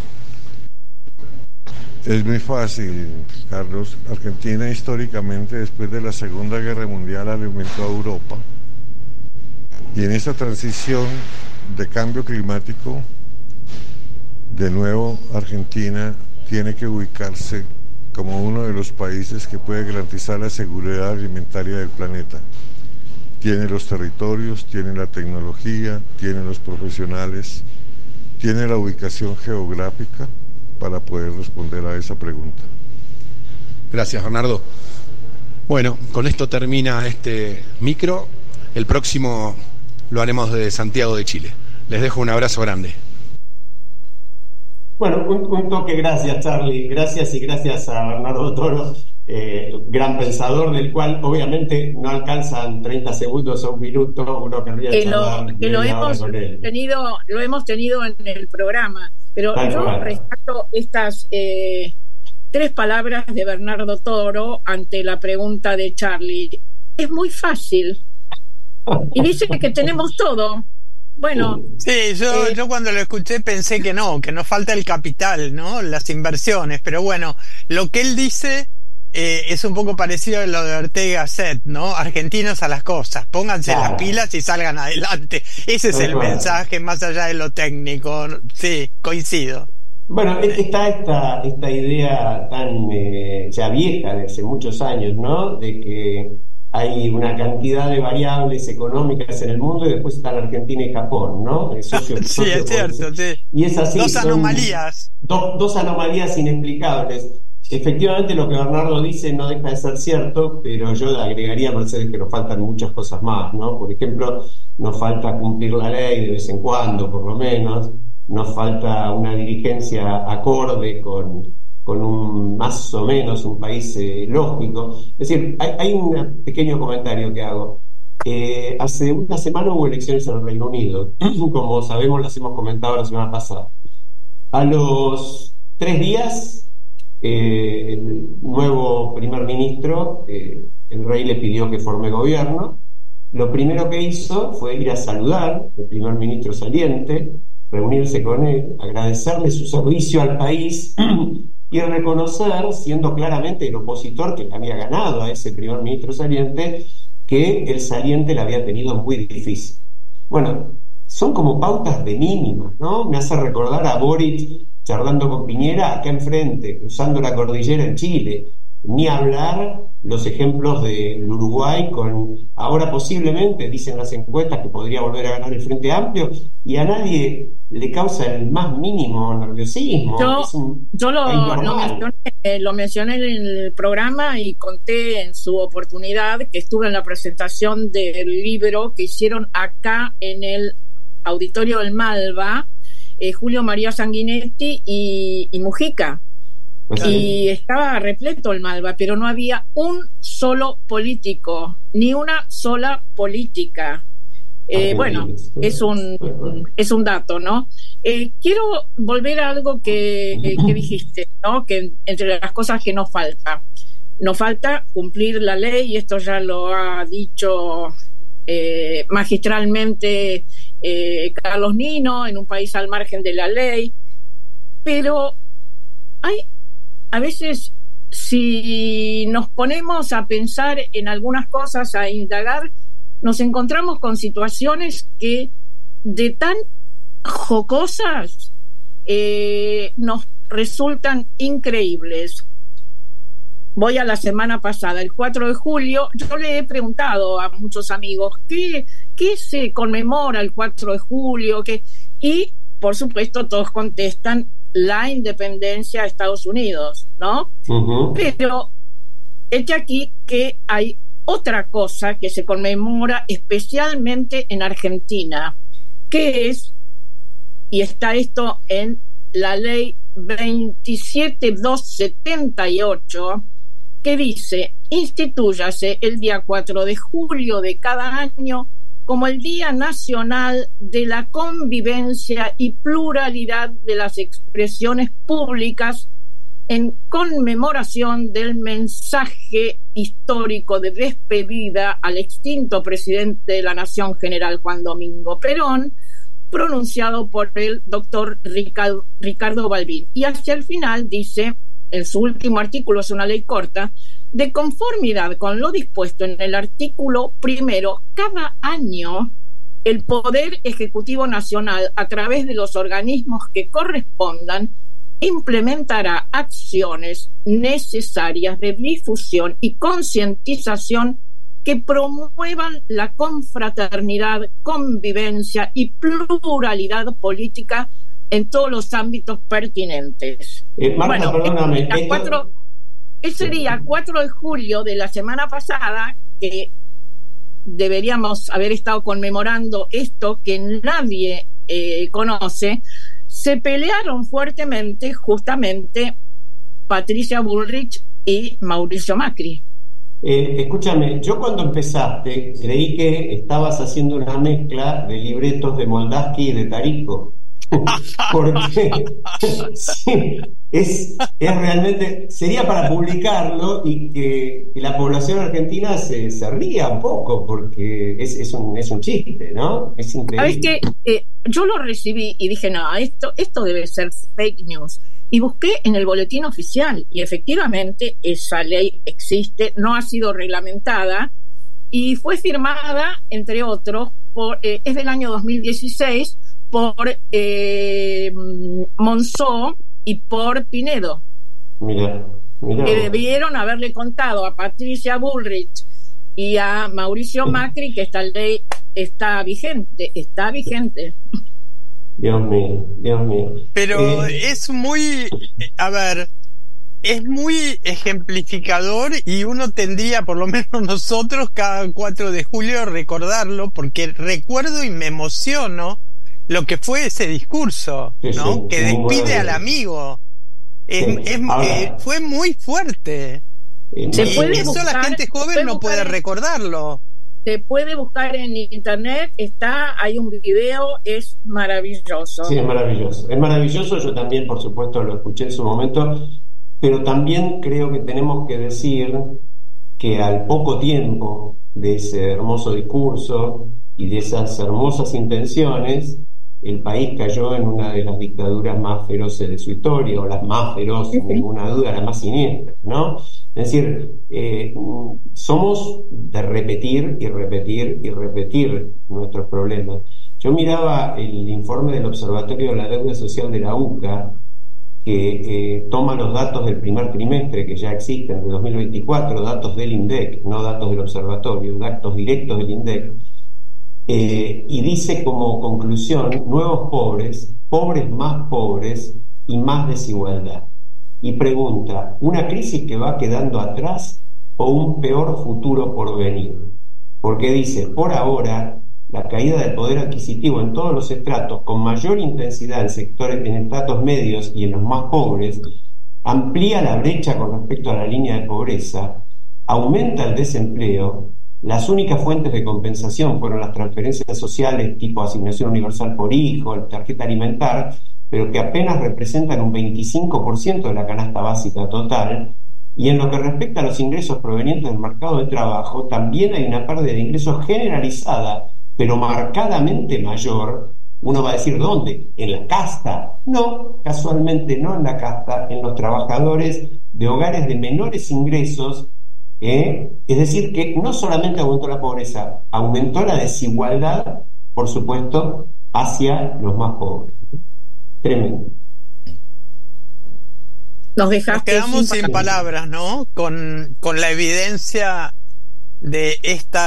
Es muy fácil, Carlos. Argentina históricamente, después de la Segunda Guerra Mundial, alimentó a Europa, y en esta transición de cambio climático, de nuevo Argentina tiene que ubicarse como uno de los países que puede garantizar la seguridad alimentaria del planeta. Tiene los territorios, tiene la tecnología, tiene los profesionales, tiene la ubicación geográfica para poder responder a esa pregunta. Gracias, Bernardo. Bueno, con esto termina este micro. El próximo lo haremos desde Santiago de Chile. Les dejo un abrazo grande. Bueno, un toque, gracias Charlie, gracias a Bernardo Toro, gran pensador, del cual obviamente no alcanzan 30 segundos o un minuto, uno querría charlar que lo hemos tenido en el programa, pero yo rescato estas 3 palabras de Bernardo Toro ante la pregunta de Charlie. Es muy fácil, y dice que tenemos todo. Bueno, sí, yo cuando lo escuché pensé que nos falta el capital, ¿no? Las inversiones, pero bueno, lo que él dice es un poco parecido a lo de Ortega Gasset, ¿no? Argentinos a las cosas, pónganse las pilas y salgan adelante. Ese es el mensaje más allá de lo técnico. Sí, coincido. Bueno, está esta idea tan ya vieja de hace muchos años, ¿no? De que hay una cantidad de variables económicas en el mundo y después están Argentina y Japón, ¿no? Sí, es cierto, sí. Y es así. Dos anomalías. Dos anomalías inexplicables. Efectivamente, lo que Bernardo dice no deja de ser cierto, pero yo agregaría, Mercedes, que nos faltan muchas cosas más, ¿no? Por ejemplo, nos falta cumplir la ley de vez en cuando, por lo menos. Nos falta una dirigencia acorde con un más o menos un país lógico. Es decir, hay un pequeño comentario que hago. Hace una semana hubo elecciones en el Reino Unido. Como sabemos, las hemos comentado la semana pasada. A los 3 días, el nuevo primer ministro, el rey le pidió que forme gobierno. Lo primero que hizo fue ir a saludar al primer ministro saliente, reunirse con él, agradecerle su servicio al país y reconocer, siendo claramente el opositor que le había ganado a ese primer ministro saliente, que el saliente la había tenido muy difícil. Bueno, son como pautas de mínimas, ¿no? Me hace recordar a Boric charlando con Piñera acá enfrente, cruzando la cordillera en Chile. Ni hablar los ejemplos del Uruguay con, ahora posiblemente, dicen las encuestas, que podría volver a ganar el Frente Amplio, y a nadie le causa el más mínimo nerviosismo. Yo lo mencioné en el programa y conté en su oportunidad que estuve en la presentación del libro que hicieron acá en el Auditorio del Malva, Julio María Sanguinetti y Mujica. Y estaba repleto el Malva, pero no había un solo político, ni una sola política. Bueno, es un dato, ¿no? Quiero volver a algo que dijiste, ¿no? Que entre las cosas que nos falta cumplir la ley, y esto ya lo ha dicho magistralmente Carlos Nino, en un país al margen de la ley, pero a veces, si nos ponemos a pensar en algunas cosas, a indagar, nos encontramos con situaciones que de tan jocosas nos resultan increíbles. Voy a la semana pasada, el 4 de julio, yo le he preguntado a muchos amigos ¿qué se conmemora el 4 de julio? Y, por supuesto, todos contestan la independencia de Estados Unidos, ¿no? Uh-huh. Pero es aquí que hay otra cosa que se conmemora especialmente en Argentina, que es, y está esto en la ley 27278, que dice: institúyase el día 4 de julio de cada año como el Día Nacional de la Convivencia y Pluralidad de las Expresiones Públicas, en conmemoración del mensaje histórico de despedida al extinto presidente de la Nación, general Juan Domingo Perón, pronunciado por el doctor Ricardo Balbín. Y hacia el final dice, en su último artículo, es una ley corta, de conformidad con lo dispuesto en el artículo primero, cada año el Poder Ejecutivo Nacional, a través de los organismos que correspondan, implementará acciones necesarias de difusión y concientización que promuevan la confraternidad, convivencia y pluralidad política en todos los ámbitos pertinentes. Marta, perdóname. Ese día 4 de julio de la semana pasada, que deberíamos haber estado conmemorando esto que nadie conoce, se pelearon fuertemente justamente Patricia Bullrich y Mauricio Macri. Escúchame, yo cuando empezaste creí que estabas haciendo una mezcla de libretos de Moldaski y de Tarico. Porque sí, es realmente, sería para publicarlo y que la población argentina se ría un poco, porque es un chiste, ¿no? Es increíble. ¿Sabes qué? Yo lo recibí y dije, no, esto debe ser fake news. Y busqué en el boletín oficial y efectivamente esa ley existe, no ha sido reglamentada y fue firmada, entre otros, es del año 2016, por Monzó y por Pinedo. Mira. Que debieron haberle contado a Patricia Bullrich y a Mauricio Macri que esta ley está vigente. Dios mío. Pero es muy, es muy ejemplificador y uno tendría, por lo menos nosotros, cada 4 de julio recordarlo, porque recuerdo y me emociono lo que fue ese discurso, ¿no? Sí, que despide al amigo. Fue muy fuerte. Eso la gente joven no puede recordarlo. Se puede buscar en internet, hay un video, es maravilloso. Sí, es maravilloso. Yo también, por supuesto, lo escuché en su momento, pero también creo que tenemos que decir que al poco tiempo de ese hermoso discurso y de esas hermosas intenciones, el país cayó en una de las dictaduras más feroces de su historia, o las más feroces, sin ninguna duda, las más siniestras, ¿no? Es decir, somos de repetir y repetir y repetir nuestros problemas. Yo miraba el informe del Observatorio de la Deuda Social de la UCA, que toma los datos del primer trimestre que ya existen, de 2024, datos del INDEC, no datos del observatorio, datos directos del INDEC, y dice como conclusión: nuevos pobres, pobres más pobres y más desigualdad. Y pregunta: ¿una crisis que va quedando atrás o un peor futuro por venir? Porque dice, por ahora, la caída del poder adquisitivo en todos los estratos, con mayor intensidad en sectores, en estratos medios y en los más pobres, amplía la brecha con respecto a la línea de pobreza, aumenta el desempleo. Las únicas fuentes de compensación fueron las transferencias sociales tipo asignación universal por hijo, tarjeta alimentar, pero que apenas representan un 25% de la canasta básica total. Y en lo que respecta a los ingresos provenientes del mercado de trabajo, también hay una pérdida de ingresos generalizada, pero marcadamente mayor. Uno va a decir, ¿dónde? ¿En la casta? No, casualmente no en la casta, en los trabajadores de hogares de menores ingresos. Es decir, que no solamente aumentó la pobreza, aumentó la desigualdad, por supuesto, hacia los más pobres. Tremendo. Nos quedamos sin palabras, ¿no? Con la evidencia de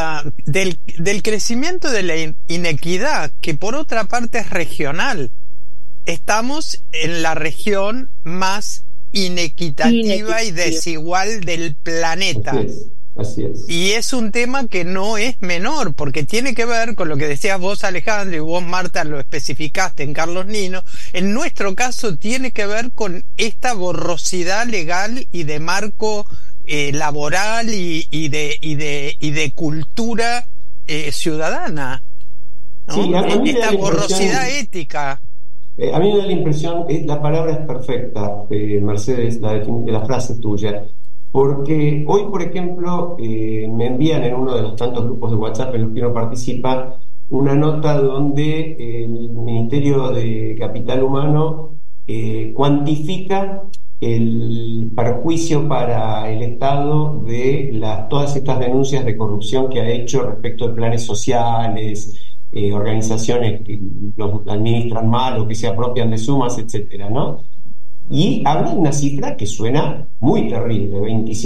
del crecimiento de la inequidad, que por otra parte es regional. Estamos en la región más inequitativa y desigual del planeta. Así es. Y es un tema que no es menor, porque tiene que ver con lo que decías vos, Alejandro, y vos, Marta, lo especificaste en Carlos Nino. En nuestro caso tiene que ver con esta borrosidad legal y de marco laboral y de cultura ciudadana, ¿no? Sí, esta borrosidad ética. A mí me da la impresión, la palabra es perfecta, Mercedes, la frase tuya, porque hoy, por ejemplo, me envían en uno de los tantos grupos de WhatsApp en los que uno participa una nota donde el Ministerio de Capital Humano cuantifica el perjuicio para el Estado de todas estas denuncias de corrupción que ha hecho respecto de planes sociales, organizaciones que los administran mal o que se apropian de sumas, etcétera, ¿no? Y habla de una cifra que suena muy terrible,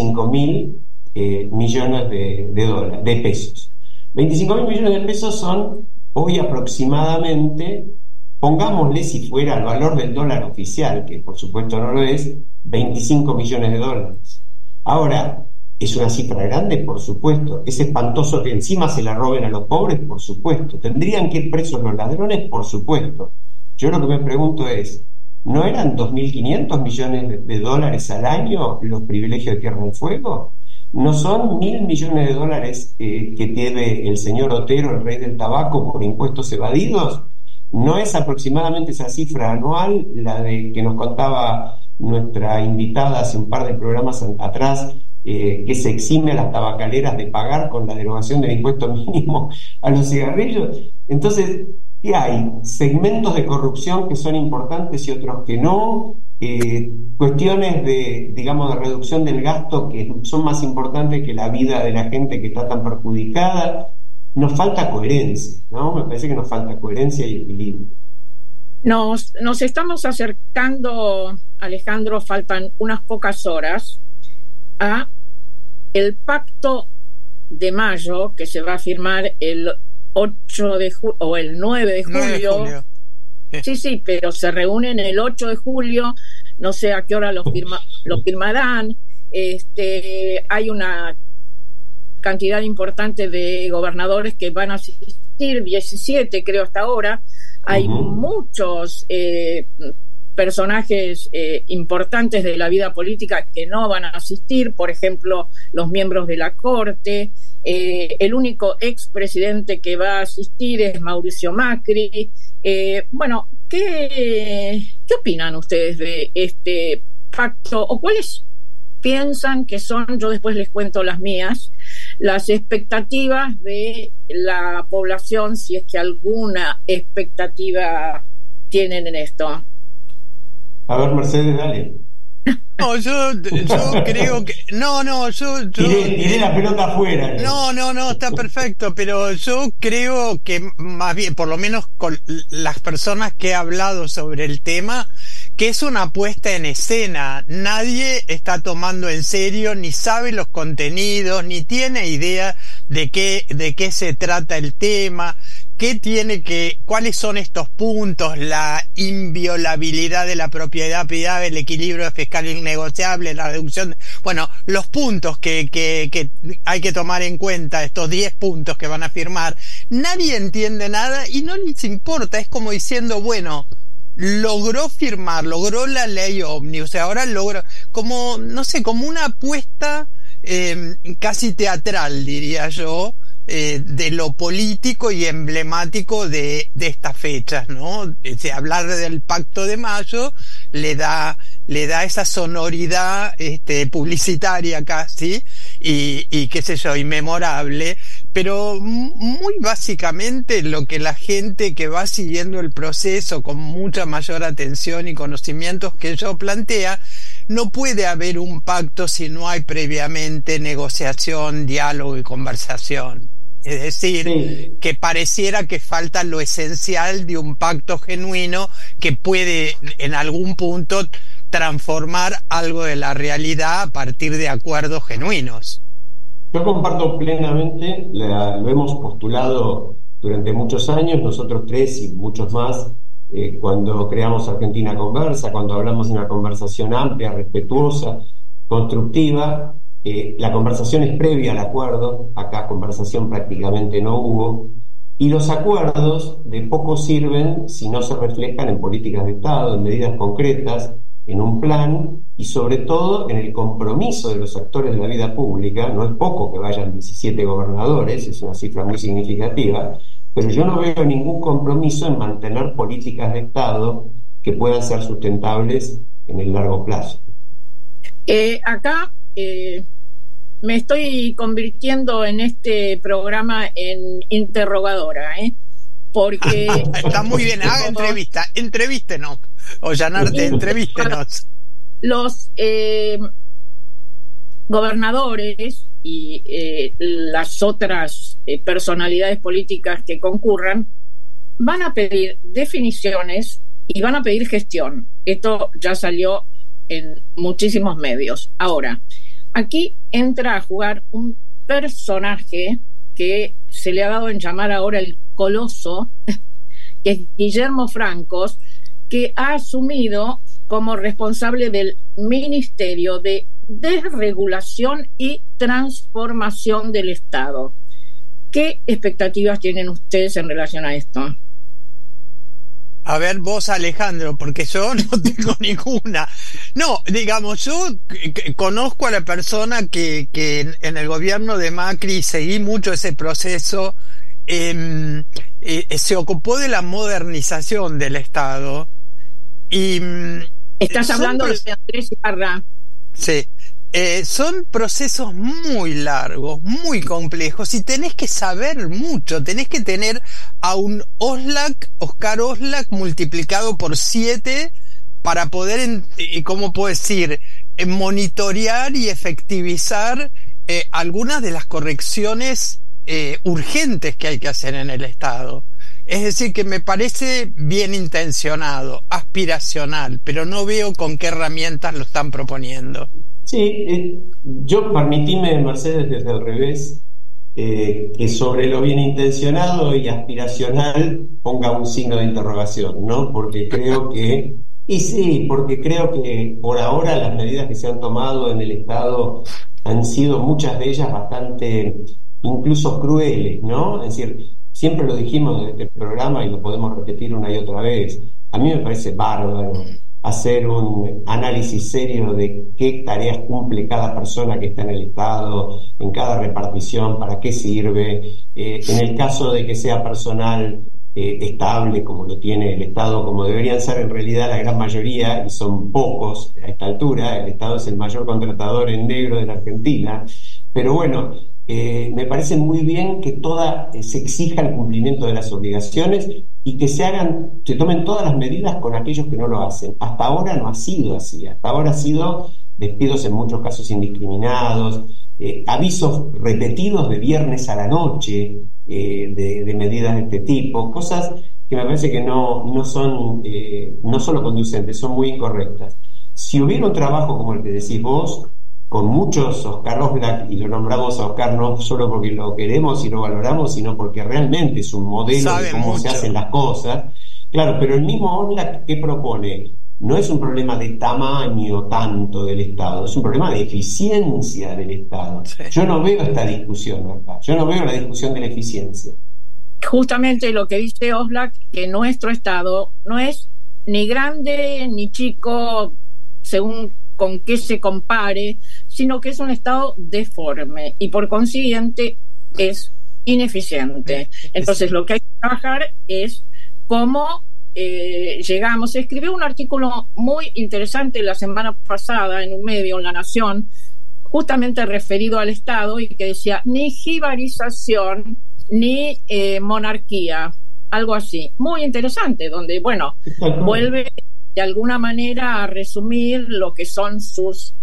25.000 millones de pesos. 25.000 millones de pesos son hoy aproximadamente, pongámosle si fuera el valor del dólar oficial, que por supuesto no lo es, 25 millones de dólares. Ahora, ¿es una cifra grande? Por supuesto. ¿Es espantoso que encima se la roben a los pobres? Por supuesto. ¿Tendrían que ir presos los ladrones? Por supuesto. Yo lo que me pregunto es, ¿no eran 2.500 millones de dólares al año los privilegios de Tierra del Fuego? ¿No son 1.000 millones de dólares que debe el señor Otero, el rey del tabaco, por impuestos evadidos? ¿No es aproximadamente esa cifra anual la de que nos contaba nuestra invitada hace un par de programas atrás, que se exime a las tabacaleras de pagar con la derogación del impuesto mínimo a los cigarrillos? Entonces, ¿qué hay? Segmentos de corrupción que son importantes y otros que no, cuestiones de reducción del gasto que son más importantes que la vida de la gente que está tan perjudicada. Nos falta coherencia, ¿no? Me parece que nos falta coherencia y equilibrio. Nos estamos acercando, Alejandro, faltan unas pocas horas a el pacto de mayo que se va a firmar el 8 de julio o el 9 de julio. Sí, pero se reúnen el 8 de julio, no sé a qué hora lo firmarán. Hay una cantidad importante de gobernadores que van a asistir, 17 creo hasta ahora. Hay muchos personajes importantes de la vida política que no van a asistir, por ejemplo, los miembros de la Corte. El único expresidente que va a asistir es Mauricio Macri. Bueno, ¿qué opinan ustedes de este pacto? ¿O cuáles piensan que son, yo después les cuento las mías, las expectativas de la población, si es que alguna expectativa tienen en esto? A ver, Mercedes, dale. No, yo creo que... yo tiré la pelota afuera. No, está perfecto, pero yo creo que más bien, por lo menos con las personas que he hablado sobre el tema, que es una puesta en escena. Nadie está tomando en serio, ni sabe los contenidos, ni tiene idea de qué se trata el tema. ¿Cuáles son estos puntos? La inviolabilidad de la propiedad privada, el equilibrio fiscal innegociable, la reducción, bueno, los puntos que hay que tomar en cuenta, estos 10 puntos que van a firmar. Nadie entiende nada y no les importa, es como diciendo, bueno, logró la ley Omni, o sea, ahora logra, como, no sé, como una apuesta casi teatral, diría yo, de lo político y emblemático de estas fechas, ¿no? Hablar del Pacto de Mayo le da esa sonoridad publicitaria casi y qué sé yo, inmemorable, pero muy básicamente lo que la gente que va siguiendo el proceso con mucha mayor atención y conocimientos que yo plantea, no puede haber un pacto si no hay previamente negociación, diálogo y conversación. Es decir, sí, que pareciera que falta lo esencial de un pacto genuino que puede en algún punto transformar algo de la realidad a partir de acuerdos genuinos. Yo comparto plenamente, lo hemos postulado durante muchos años, nosotros tres y muchos más, cuando creamos Argentina Conversa, cuando hablamos de una conversación amplia, respetuosa, constructiva. La conversación es previa al acuerdo, acá conversación prácticamente no hubo, y los acuerdos de poco sirven si no se reflejan en políticas de Estado, en medidas concretas, en un plan y sobre todo en el compromiso de los actores de la vida pública. No es poco que vayan 17 gobernadores, es una cifra muy significativa, pero yo no veo ningún compromiso en mantener políticas de Estado que puedan ser sustentables en el largo plazo. Acá me estoy convirtiendo en este programa en interrogadora, porque está muy bien, haga entrevístenos, Ollanarte, entrevístenos. Los gobernadores y las otras personalidades políticas que concurran van a pedir definiciones y van a pedir gestión. Esto ya salió en muchísimos medios. Ahora, aquí entra a jugar un personaje que se le ha dado en llamar ahora el Coloso, que es Guillermo Francos, que ha asumido como responsable del Ministerio de Desregulación y Transformación del Estado. ¿Qué expectativas tienen ustedes en relación a esto? A ver, vos, Alejandro, porque yo no tengo ninguna. No, digamos, yo conozco a la persona que en el gobierno de Macri seguí mucho ese proceso, se ocupó de la modernización del Estado. Y estás hablando de Andrés Ibarra. Sí. Son procesos muy largos, muy complejos, y tenés que saber mucho, tenés que tener a un Oscar Oslak multiplicado por 7 para poder, ¿cómo puedo decir?, monitorear y efectivizar algunas de las correcciones urgentes que hay que hacer en el Estado. Es decir, que me parece bien intencionado, aspiracional, pero no veo con qué herramientas lo están proponiendo. Sí, yo permitíme, Mercedes, desde el revés, que sobre lo bien intencionado y aspiracional ponga un signo de interrogación, ¿no? Porque creo que por ahora las medidas que se han tomado en el Estado han sido muchas de ellas bastante, incluso crueles, ¿no? Es decir, siempre lo dijimos en este programa y lo podemos repetir una y otra vez. A mí me parece bárbaro hacer un análisis serio de qué tareas cumple cada persona que está en el Estado, en cada repartición, para qué sirve, en el caso de que sea personal estable, como lo tiene el Estado, como deberían ser en realidad la gran mayoría, y son pocos a esta altura. El Estado es el mayor contratador en negro de la Argentina, pero bueno, me parece muy bien que se exija el cumplimiento de las obligaciones, y que se tomen todas las medidas con aquellos que no lo hacen. Hasta ahora no ha sido así, hasta ahora ha sido despidos en muchos casos indiscriminados, avisos repetidos de viernes a la noche de medidas de este tipo, cosas que me parece que no son no solo conducentes, son muy incorrectas. Si hubiera un trabajo como el que decís vos, con muchos Oscar Oslak, y lo nombramos a Oscar no solo porque lo queremos y lo valoramos, sino porque realmente es un modelo de cómo se hacen las cosas. Claro, pero el mismo Oslak, ¿qué propone? No es un problema de tamaño tanto del Estado, es un problema de eficiencia del Estado. Sí. Yo no veo esta discusión acá, yo no veo la discusión de la eficiencia. Justamente lo que dice Oslak, que nuestro Estado no es ni grande ni chico, según con qué se compare, sino que es un Estado deforme y por consiguiente es ineficiente. Entonces lo que hay que trabajar es cómo llegamos. Escribió un artículo muy interesante la semana pasada en un medio, en La Nación, justamente referido al Estado, y que decía ni jibarización ni monarquía, algo así. Muy interesante, donde, bueno, vuelve de alguna manera a resumir lo que son sus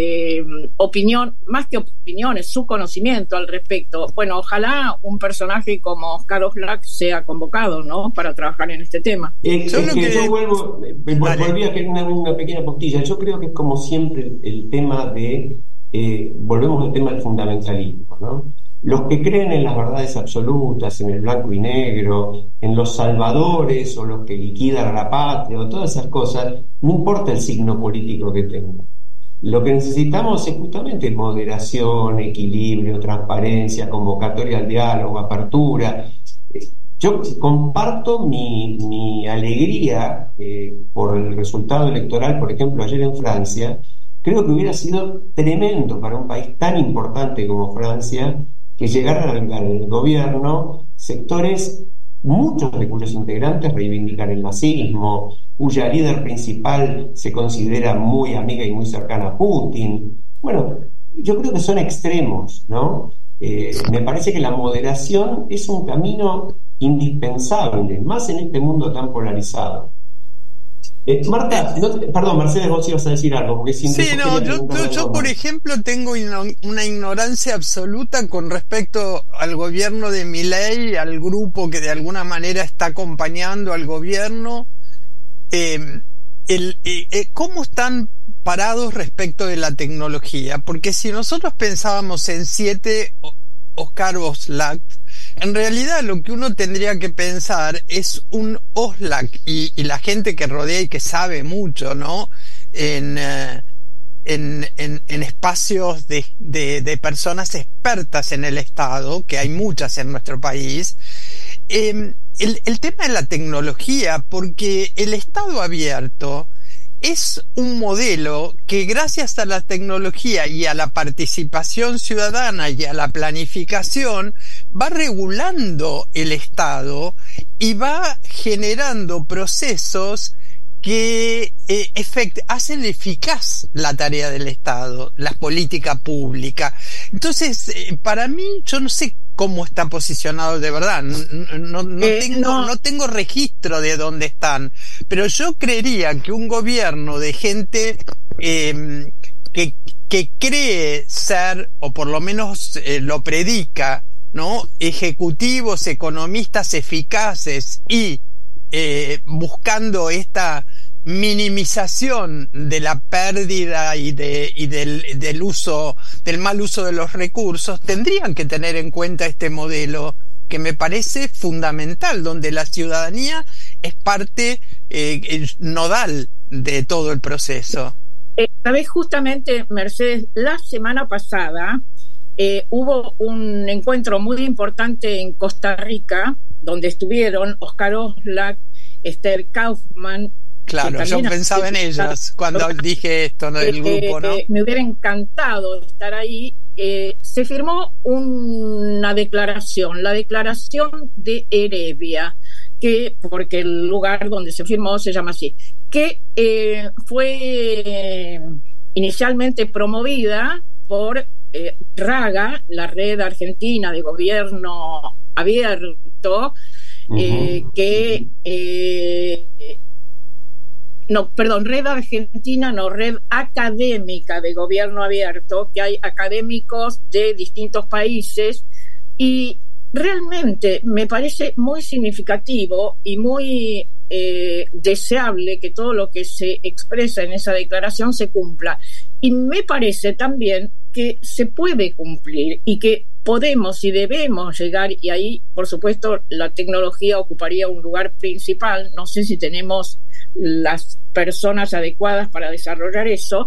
opiniones, más que opiniones, su conocimiento al respecto. Bueno, ojalá un personaje como Oscar Oslak sea convocado, ¿no?, para trabajar en este tema. Yo volví a hacer una pequeña postilla. Yo creo que es como siempre el tema de, volvemos al tema del fundamentalismo, ¿no? Los que creen en las verdades absolutas, en el blanco y negro, en los salvadores o los que liquidan a la patria o todas esas cosas, no importa el signo político que tengan. Lo que necesitamos es justamente moderación, equilibrio, transparencia, convocatoria al diálogo, apertura. Yo comparto mi alegría por el resultado electoral, por ejemplo, ayer en Francia. Creo que hubiera sido tremendo para un país tan importante como Francia que llegaran al gobierno sectores, muchos de cuyos integrantes reivindican el nazismo, cuya líder principal se considera muy amiga y muy cercana a Putin. Bueno, yo creo que son extremos, ¿no? Me parece que la moderación es un camino indispensable, más en este mundo tan polarizado. Marta, perdón, Mercedes, vos ibas a decir algo, porque yo por ejemplo tengo una ignorancia absoluta con respecto al gobierno de Milei, al grupo que de alguna manera está acompañando al gobierno. ¿Cómo están parados respecto de la tecnología? Porque si nosotros pensábamos en 7 Oscar Oslak, en realidad lo que uno tendría que pensar es un Oslak y la gente que rodea y que sabe mucho, ¿no?, en espacios de personas expertas en el Estado, que hay muchas en nuestro país. El tema de la tecnología, porque el Estado abierto es un modelo que, gracias a la tecnología y a la participación ciudadana y a la planificación, va regulando el Estado y va generando procesos que hacen eficaz la tarea del Estado, la política pública. Entonces, para mí, yo no sé cómo está posicionado de verdad, no tengo registro de dónde están, pero yo creería que un gobierno de gente que cree ser, o por lo menos lo predica, ¿no?, ejecutivos, economistas eficaces y buscando esta minimización de la pérdida y del mal uso de los recursos, tendrían que tener en cuenta este modelo que me parece fundamental, donde la ciudadanía es parte nodal de todo el proceso. Sabés, justamente, Mercedes, la semana pasada hubo un encuentro muy importante en Costa Rica, donde estuvieron Oscar Oslak, Esther Kaufman. Claro, yo pensaba en ellas cuando dije esto, ¿no?, del grupo, ¿no? Me hubiera encantado estar ahí. Se firmó una declaración, la declaración de Heredia, porque el lugar donde se firmó se llama así, que fue inicialmente promovida por RAGA, la Red Argentina de Gobierno Abierto, Red Argentina, Red Académica de Gobierno Abierto, que hay académicos de distintos países, y realmente me parece muy significativo y muy deseable que todo lo que se expresa en esa declaración se cumpla. Y me parece también que se puede cumplir y que podemos y debemos llegar, y ahí, por supuesto, la tecnología ocuparía un lugar principal. No sé si tenemos las personas adecuadas para desarrollar eso,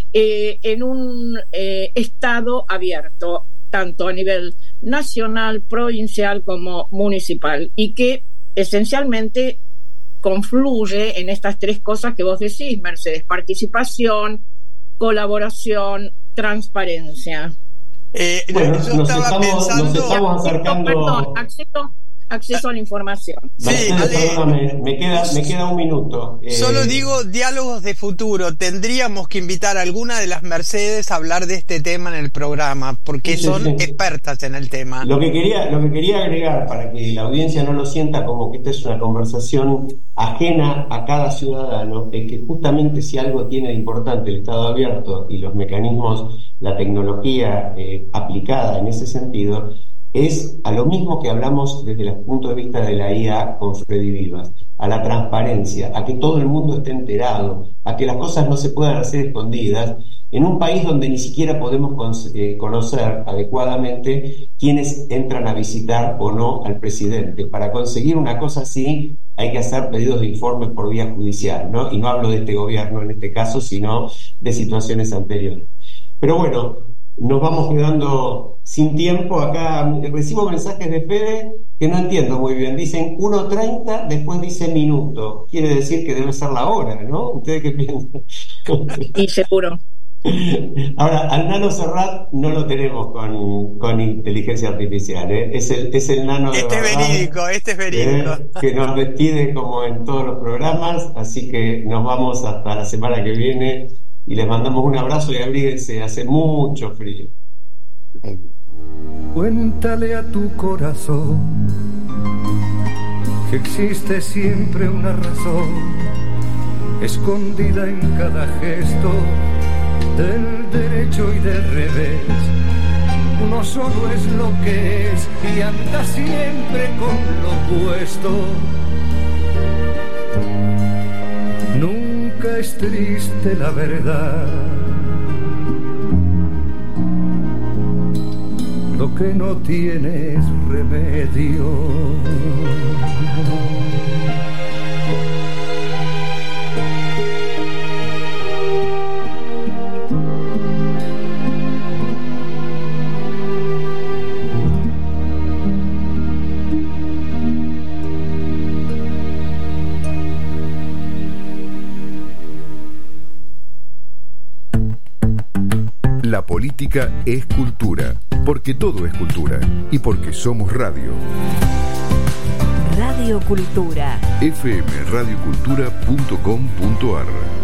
en un Estado abierto, tanto a nivel nacional, provincial como municipal, y que esencialmente confluye en estas tres cosas que vos decís, Mercedes: participación, colaboración, transparencia. Bueno, yo estaba pensando... Nos estamos acercando... Acceso a la información. Sí, perdóname, me queda un minuto. Solo digo, diálogos de futuro. Tendríamos que invitar a alguna de las Mercedes a hablar de este tema en el programa, porque son expertas en el tema. Lo que quería agregar, para que la audiencia no lo sienta como que esta es una conversación ajena a cada ciudadano, es que justamente si algo tiene de importante el Estado abierto y los mecanismos, la tecnología aplicada en ese sentido, es a lo mismo que hablamos desde el punto de vista de la IA con Freddy Vivas, a la transparencia, a que todo el mundo esté enterado, a que las cosas no se puedan hacer escondidas, en un país donde ni siquiera podemos conocer adecuadamente quiénes entran a visitar o no al presidente. Para conseguir una cosa así hay que hacer pedidos de informes por vía judicial, ¿no? Y no hablo de este gobierno en este caso, sino de situaciones anteriores. Pero bueno, nos vamos quedando sin tiempo. Acá recibo mensajes de Fede que no entiendo muy bien. Dicen 1:30, después dice minuto. Quiere decir que debe ser la hora, ¿no? ¿Ustedes qué piensan? Y seguro. Ahora, al Nano Serrat no lo tenemos con inteligencia artificial, ¿eh? Es el Nano de Este es verídico. Que nos despide como en todos los programas, así que nos vamos hasta la semana que viene. Y les mandamos un abrazo y abríguense, hace mucho frío. Cuéntale a tu corazón que existe siempre una razón escondida en cada gesto del derecho y del revés. Uno solo es lo que es y anda siempre con lo opuesto. Nunca es triste la verdad. Lo que no tiene es remedio. La política es cultura, porque todo es cultura y porque somos radio. Radio Cultura. fmradiocultura.com.ar